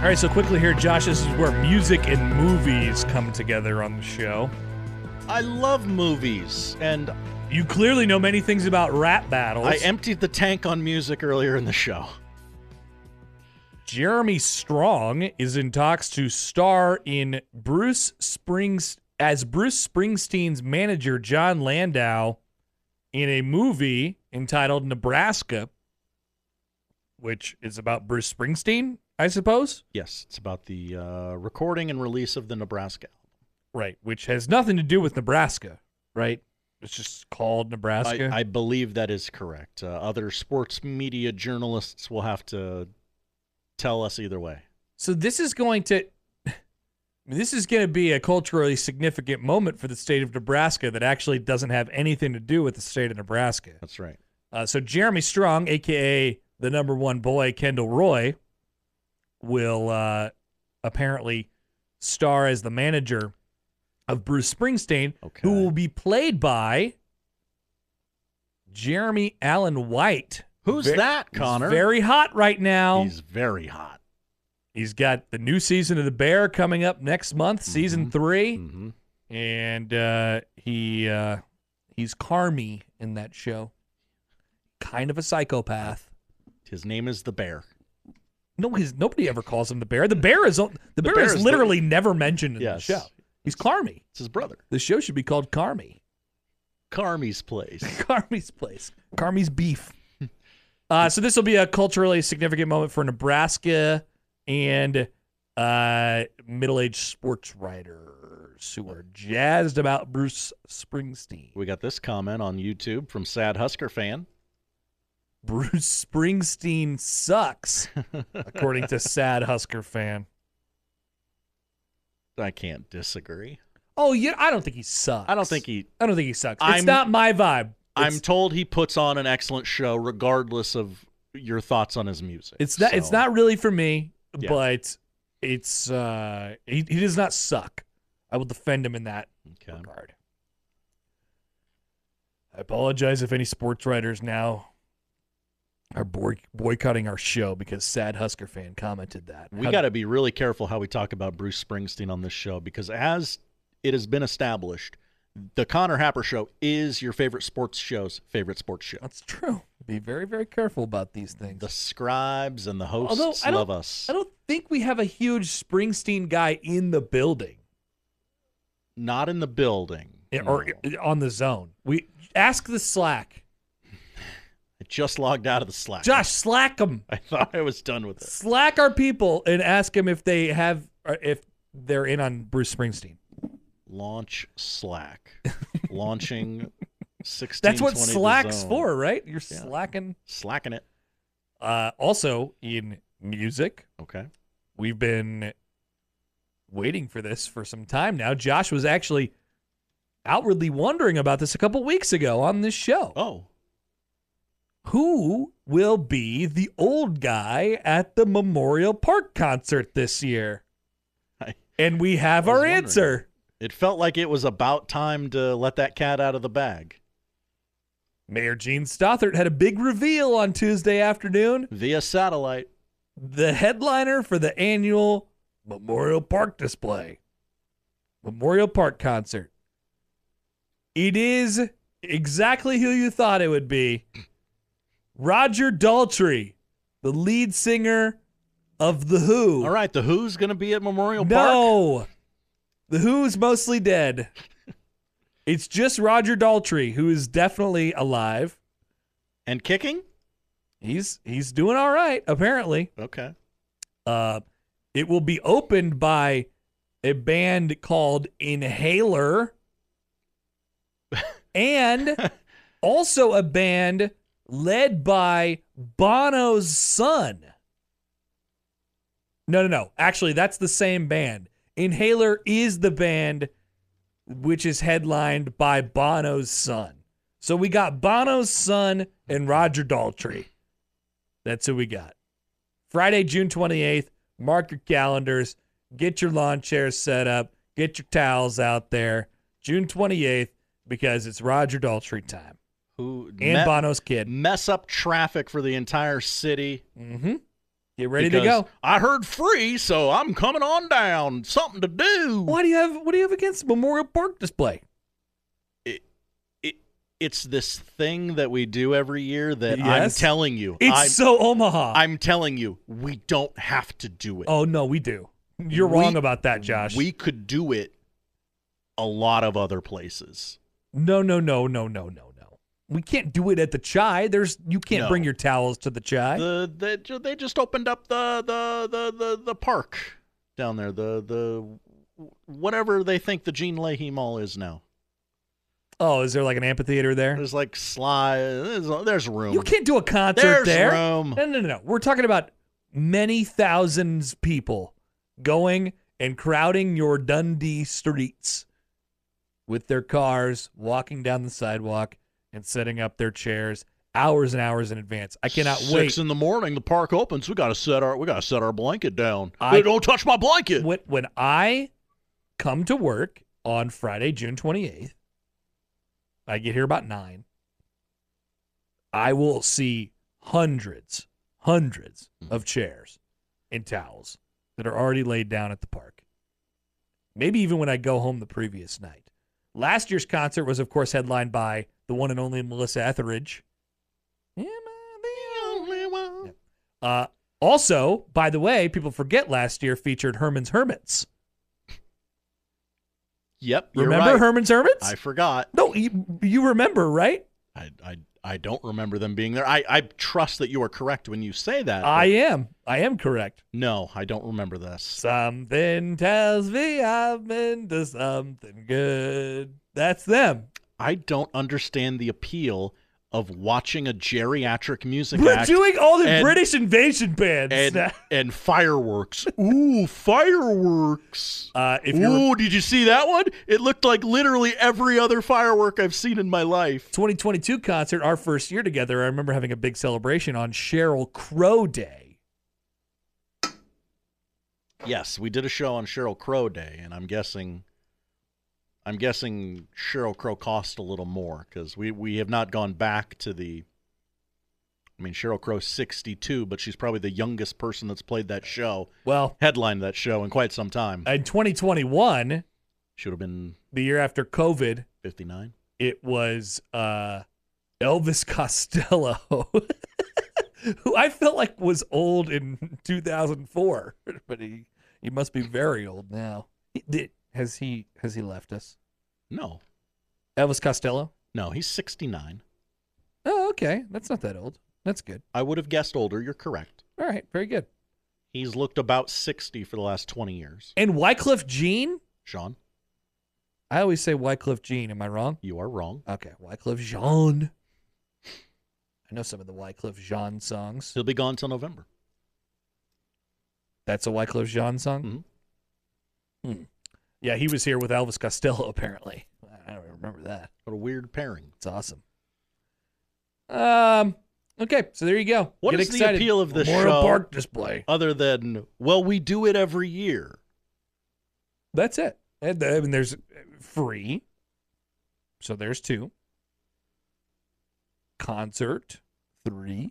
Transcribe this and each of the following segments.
All right, so quickly here, Josh, this is where music and movies come together on the show. I love movies, and You clearly know many things about rap battles. I emptied the tank on music earlier in the show. Jeremy Strong is in talks to star in Bruce Springsteen's manager, John Landau, in a movie entitled Nebraska, which is about Bruce Springsteen, I suppose? Yes, it's about the recording and release of the Nebraska album. Right, which has nothing to do with Nebraska, right? It's just called Nebraska. I believe that is correct. Other sports media journalists will have to tell us either way. So this is going to be a culturally significant moment for the state of Nebraska that actually doesn't have anything to do with the state of Nebraska. That's right. So Jeremy Strong, a.k.a. the number one boy, Kendall Roy, will apparently star as the manager of Bruce Springsteen, who will be played by Jeremy Allen White. Who's that, Connor? He's very hot right now. He's very hot. He's got the new season of The Bear coming up next month, season 3. Mm-hmm. And he's Carmy in that show. Kind of a psychopath. His name is the Bear. No, nobody ever calls him the Bear. The Bear is literally never mentioned in the show. He's Carmy. It's his brother. The show should be called Carmy. Carmy's Place. Carmy's Place. Carmy's Beef. So this will be a culturally significant moment for Nebraska and middle-aged sports writers who are jazzed about Bruce Springsteen. We got this comment on YouTube from Sad Husker Fan. Bruce Springsteen sucks, according to Sad Husker Fan. I can't disagree. Oh, yeah, I don't think he sucks. I don't think he sucks. It's not my vibe. I'm told he puts on an excellent show, regardless of your thoughts on his music. It's not really for me, but it's he does not suck. I will defend him in that regard. I apologize if any sports writers now are boycotting our show because Sad Husker Fan commented that. We got to be really careful how we talk about Bruce Springsteen on this show, because as it has been established, the Connor Happer Show is your favorite sports show's favorite sports show. That's true. Be very, very careful about these things. The scribes and the hosts love us. I don't think we have a huge Springsteen guy in the building. Not in the building. Or on the zone. We ask the Slack. I just logged out of the Slack. Josh, Slack them. I thought I was done with it. Slack our people and ask them if they're in on Bruce Springsteen. Launch Slack. Launching 16. That's what Slack's for, right? You're slacking. Slacking it. Also, in music, okay, we've been waiting for this for some time now. Josh was actually outwardly wondering about this a couple weeks ago on this show. Oh. Who will be the old guy at the Memorial Park concert this year? And we have our answer. It felt like it was about time to let that cat out of the bag. Mayor Gene Stothert had a big reveal on Tuesday afternoon. Via satellite. The headliner for the annual Memorial Park display. Memorial Park concert. It is exactly who you thought it would be. Roger Daltrey, the lead singer of The Who. All right, The Who's going to be at Memorial Park? No. The Who's mostly dead. It's just Roger Daltrey, who is definitely alive. And kicking? He's doing all right, apparently. Okay. It will be opened by a band called Inhaler and also a band led by Bono's son. No. Actually, that's the same band. Inhaler is the band which is headlined by Bono's son. So we got Bono's son and Roger Daltrey. That's who we got. Friday, June 28th. Mark your calendars. Get your lawn chairs set up. Get your towels out there. June 28th, because it's Roger Daltrey time. Who and Bono's kid. Mess up traffic for the entire city. Mm-hmm. Get ready to Because go. I heard free, so I'm coming on down. Something to do. What do you have against Memorial Park display? It's this thing that we do every year that I'm Yes. telling you. It's so Omaha. I'm telling you, we don't have to do it. Oh, no, we do. You're wrong about that, Josh. We could do it a lot of other places. No. We can't do it at the Chai. You can't No. bring your towels to the Chai. They just opened up the park down there. The whatever they think the Gene Leahy Mall is now. Oh, is there like an amphitheater there? There's like there's room. You can't do a concert There's there. room. No. We're talking about many thousands people going and crowding your Dundee streets with their cars, walking down the sidewalk and setting up their chairs hours and hours in advance. I cannot wait. 6 in the morning, the park opens. We gotta set our blanket down. I- Hey, don't touch my blanket. When I come to work on Friday, June 28th, I get here about 9. I will see hundreds of chairs and towels that are already laid down at the park. Maybe even when I go home the previous night. Last year's concert was, of course, headlined by the one and only Melissa Etheridge. Am I the only one? Also, by the way, people forget last year featured Herman's Hermits. Yep, you're Remember right. Herman's Hermits? I forgot. No, you remember, right? I don't remember them being there. I trust that you are correct when you say that. but I am correct. No, I don't remember this. Something tells me I'm into something good. That's them. I don't understand the appeal of watching a geriatric music We're act doing all the and- British invasion bands. and fireworks. Ooh, fireworks. If you're Ooh, did you see that one? It looked like literally every other firework I've seen in my life. 2022 concert, our first year together, I remember having a big celebration on Sheryl Crow Day. Yes, we did a show on Sheryl Crow Day, and I'm guessing Sheryl Crow cost a little more because we have not gone back to the. I mean, Sheryl Crow's 62, but she's probably the youngest person that's played that show, Well, headlined that show in quite some time. in 2021, Should have been the year after COVID, 59. it was Elvis Costello, who I felt like was old in 2004, but he must be very old now. Has he left us? No, Elvis Costello? no, he's 69. Oh, okay. That's not that old. That's good. I would have guessed older. You're correct. All right, very good. He's looked about 60 for the last 20 years. And Wycliffe Jean? Sean, I always say Wycliffe Jean. Am I wrong? you are wrong. Okay, Wycliffe Jean. I know some of the Wycliffe Jean songs. He'll be gone till November. That's a Wycliffe Jean song? Mm-hmm. Yeah, he was here with Elvis Costello, apparently. I don't remember that. What a weird pairing. It's awesome. Okay, so there you go. What Get is the excited. appeal of this Memorial show? Park display. Other than, well, we do it every year. That's it. And I mean, there's free. So there's 2. Concert, 3.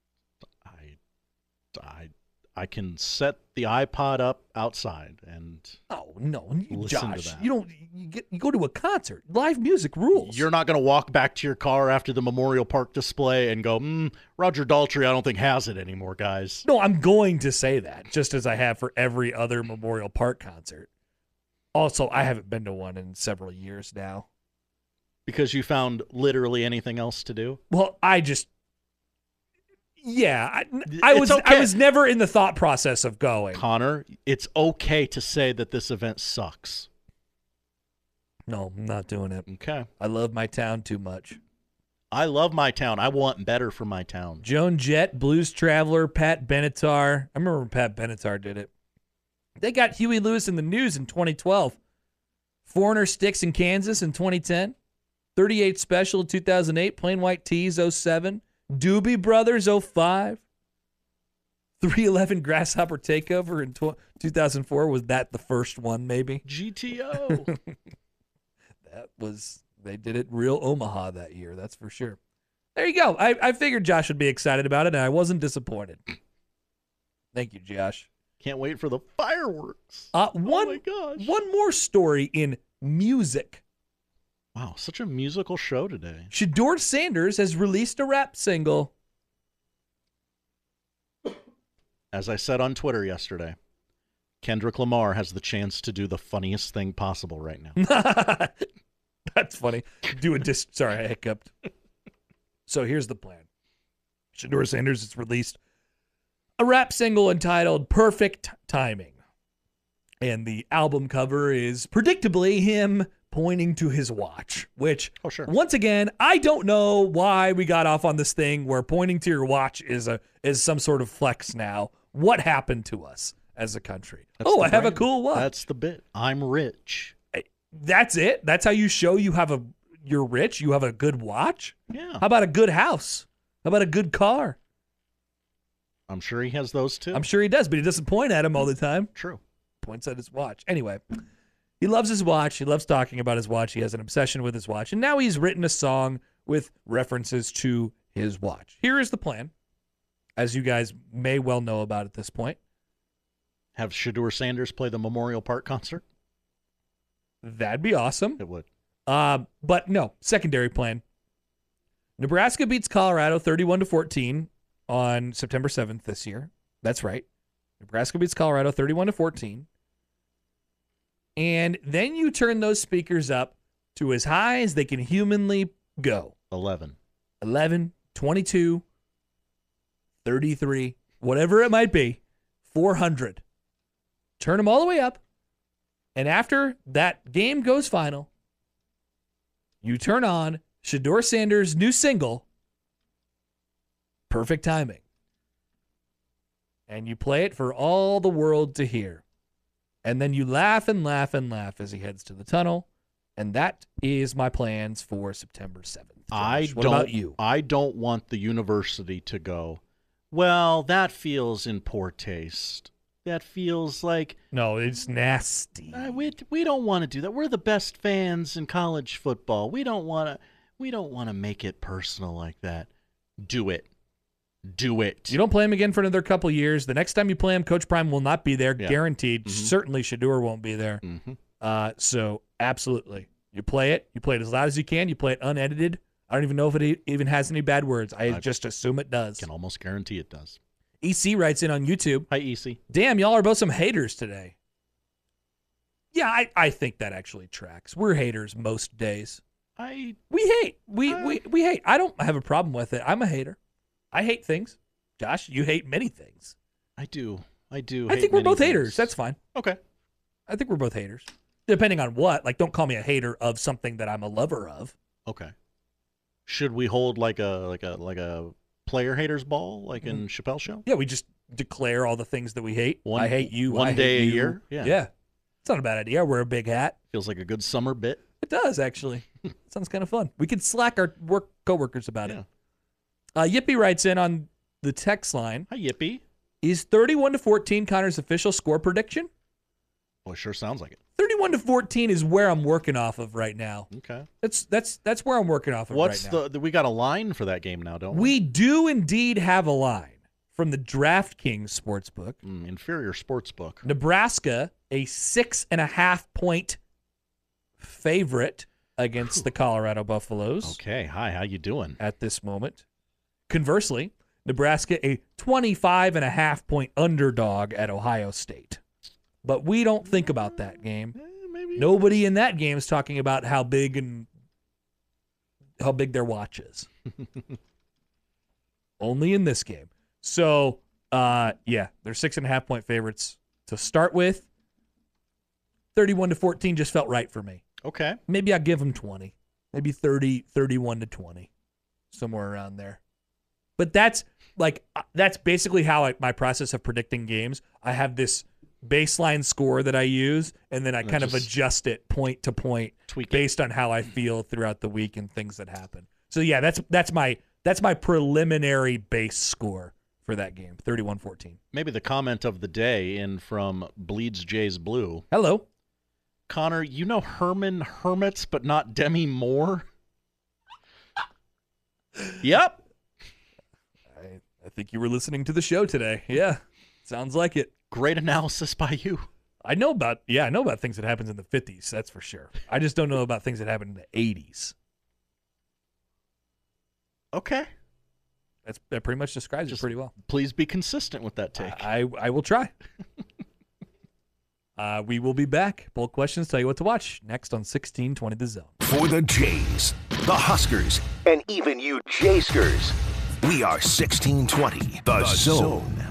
I can set the iPod up outside and Oh no, Listen to Josh! that. You go to a concert. Live music rules. you're not going to walk back to your car after the Memorial Park display and go, Roger Daltrey, I don't think has it anymore, guys. No, I'm going to say that, just as I have for every other Memorial Park concert. Also, I haven't been to one in several years now. Because you found literally anything else to do? Well, I was It's okay. I was never in the thought process of going. Connor, it's okay to say that this event sucks. No, I'm not doing it. Okay. I love my town too much. I love my town. I want better for my town. Joan Jett, Blues Traveler, Pat Benatar. I remember when Pat Benatar did it. They got Huey Lewis in the News in 2012. Foreigner Sticks in Kansas in 2010. 38 Special in 2008. Plain White Tees 07. Doobie Brothers 05. 311 Grasshopper Takeover in 2004. Was that the first one, maybe? GTO. They did it real Omaha that year, that's for sure. There you go. I figured Josh would be excited about it, and I wasn't disappointed. Thank you, Josh. Can't wait for the fireworks. One, oh my gosh. One more story in music. Wow, such a musical show today. Shedeur Sanders has released a rap single. As I said on Twitter yesterday, Kendrick Lamar has the chance to do the funniest thing possible right now. That's funny. Sorry, I hiccuped. So here's the plan. Shedeur Sanders has released a rap single entitled Perfect Timing. And the album cover is predictably him pointing to his watch, which, once again, I don't know why we got off on this thing where pointing to your watch is some sort of flex now. What happened to us as a country? I have a cool watch. That's the bit. I'm rich. That's it? That's how you show you're rich? You have a good watch? Yeah. How about a good house? How about a good car? I'm sure he has those too. I'm sure he does, but he doesn't point at him all the time. True. Points at his watch. Anyway, he loves his watch. He loves talking about his watch. He has an obsession with his watch. And now he's written a song with references to his watch. Here is the plan, as you guys may well know about at this point. Have Shedeur Sanders play the Memorial Park concert? That'd be awesome. It would. But no, secondary plan. Nebraska beats Colorado 31-14 on September 7th this year. That's right. Nebraska beats Colorado 31-14. And then you turn those speakers up to as high as they can humanly go. 11, 22, 33, whatever it might be, 400. Turn them all the way up. And after that game goes final, you turn on Shedeur Sanders' new single, Perfect Timing. And you play it for all the world to hear. And then you laugh and laugh and laugh as he heads to the tunnel. And that is my plans for September 7th. What about you? I don't want the university to go, well, that feels in poor taste. That feels like... No, it's nasty. We don't want to do that. We're the best fans in college football. We don't want to make it personal like that. Do it. Do it. You don't play him again for another couple years. The next time you play him, Coach Prime will not be there, guaranteed. Mm-hmm. Certainly Shedeur won't be there. Mm-hmm. So absolutely. You play it as loud as you can. You play it unedited. I don't even know if it even has any bad words. I just assume it does. Can almost guarantee it does. EC writes in on YouTube. Hi, EC. Damn, y'all are both some haters today. Yeah, I think that actually tracks. We're haters most days. We hate. We hate. I don't have a problem with it. I'm a hater. I hate things. Josh, you hate many things. I do. I think we're both haters. That's fine. Okay. I think we're both haters. Depending on what. Like, don't call me a hater of something that I'm a lover of. Okay. Should we hold like a player haters ball like in Chappelle's show? Yeah, we just declare all the things that we hate. I hate you. One day a year? Yeah. It's not a bad idea. I wear a big hat. Feels like a good summer bit. It does, actually. Sounds kind of fun. We could slack our coworkers about it. Yippee writes in on the text line. Hi, Yippee. Is 31-14 Connor's official score prediction? Well, it sure sounds like it. 31-14 is where I'm working off of right now. Okay. That's where I'm working off of right now. We got a line for that game now, don't we? We do indeed have a line from the DraftKings Sportsbook. Inferior Sportsbook. Nebraska, a 6.5-point favorite against the Colorado Buffaloes. Okay. Hi, how you doing? At this moment. Conversely, Nebraska, a 25.5-point underdog at Ohio State. But we don't think about that game. Maybe. Nobody in that game is talking about how big their watch is. Only in this game. So, they're 6.5-point favorites to start with. 31-14 just felt right for me. Okay. Maybe I'll give them 20. Maybe 31-20. Somewhere around there. But that's basically how my process of predicting games. I have this baseline score that I use, and then I kind of adjust it point to point based on how I feel throughout the week and things that happen. So yeah, that's my preliminary base score for that game, 31-14. Maybe the comment of the day in from Bleeds Jays Blue. Hello. Connor, you know Herman Hermits, but not Demi Moore? Yep. I think you were listening to the show today. Yeah. Sounds like it. Great analysis by you. I know about things that happens in the 50s, that's for sure. I just don't know about things that happened in the 80s. Okay. That pretty much describes it pretty well. Please be consistent with that take. I will try. We will be back. Bold questions, tell you what to watch next on 1620 The Zone. For the Jays, the Huskers, and even you Jayskers, we are 1620 The Zone.